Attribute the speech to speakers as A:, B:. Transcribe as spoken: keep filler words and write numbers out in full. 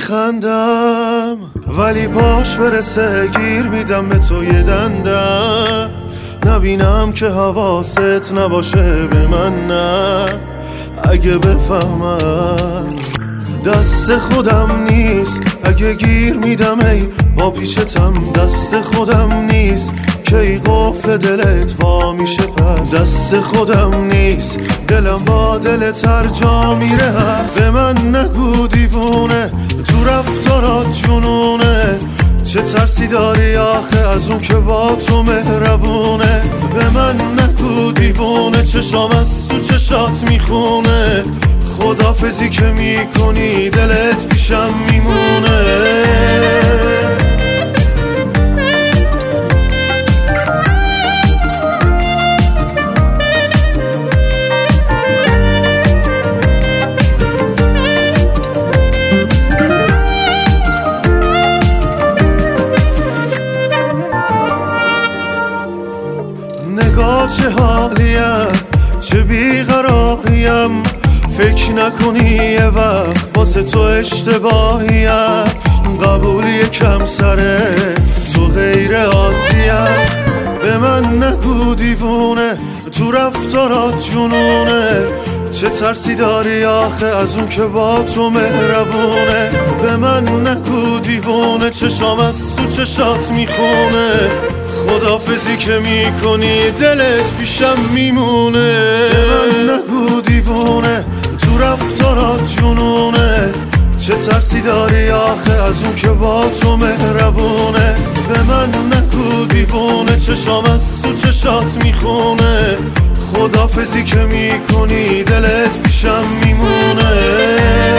A: میخندم ولی پاش برسه گیر میدم به تو یه دندم. نبینم که حواست نباشه به من، نه اگه بفهمم دست خودم نیست. اگه گیر میدم ای با پیشتم دست خودم نیست که ای قفل دلت وا میشه پس دست خودم نیست. دلم با دلت هر جا میره به من نگو دیوونه، تو رفتارات جنونه. چه ترسی داری آخه از اون که با تو مهربونه. به من نگو دیوونه، چشام از تو چشات میخونه. خدافزی که میکنی دلت پیشم میمونه. نگاه چه حالیم، چه بیقراریم. فکر نکنی یه وقت واسه تو اشتباهیم. قبولی کم سره تو غیر عادیم. به من نگو دیوونه، تو رفتارات جنونه. چه ترسی داری آخه از اون که با تو مهربونه. به من نگو دیوونه، چشام از تو چشات میخونه. خدافزی که میکنی دلت پیشم میمونه. به من نگو دیوونه، تو رفتارات جنونه. چه ترسی داری آخه از اون که با تو مهربونه. به من نگو دیوونه، چشام از تو چشات میخونه. خدافزی که میکنی دلت پیشم میمونه.